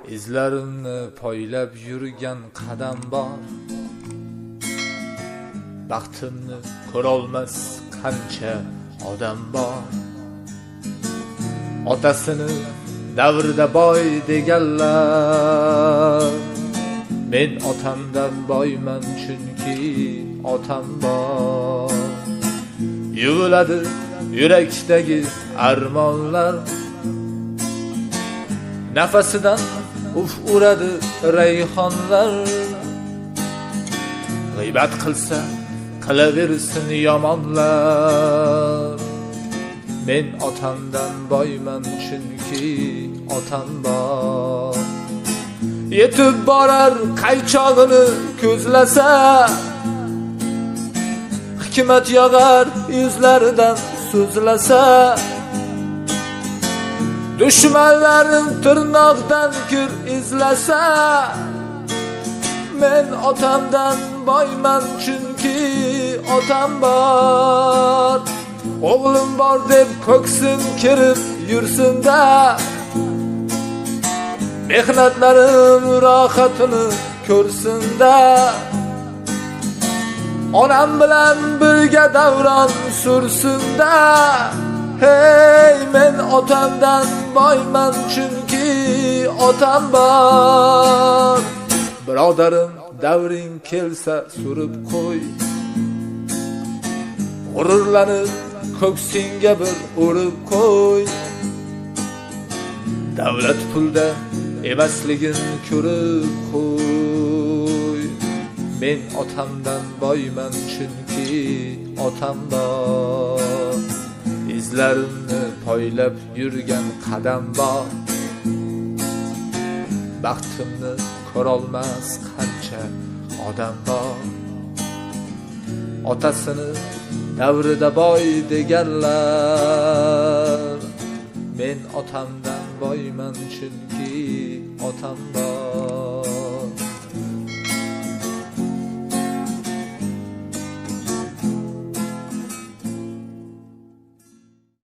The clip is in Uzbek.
izlarimni poylab yurgan qadam bor. Baxtimni ko'rolmas qancha odam bor. Otasini davrida boy deganlar, men otamdan boyman chunki otam bor. Yuviladi yurakdagi armonlar, nafasidan uf uradi rayhonlar. G'iybat qilsa qilaversin yomonlar, men otamdan boyman chunki otam bor. Yetib borar qaychog'ini ko'zlasa, hikmat yog'ar yuzlaridan so'zlasa. Dushmanlarim tirnoqdan kir izlasa, men otamdan boyman chunki otam bor. O'g'lim bor deb ko'ksin kirib yursinda, mehnatlarim rohatini ko'rsinda. Onam bilan birga davron sursinda. Hey, men otamdan boyman chunki otam bor. Birodarim, davring kelsa surib qo'y, g'ururlanib ko'ksingga bir urib qo'y. Davlat pulda emasligin ko'rib qo'y. Men otamdan boyman chunki otam bor. Izlarimni poylab yurgan qadam bor. Baxtimni ko'rolmas qancha odam bor. Otasini davrida boy deganlar, men otamdan boyman chunki otam bor.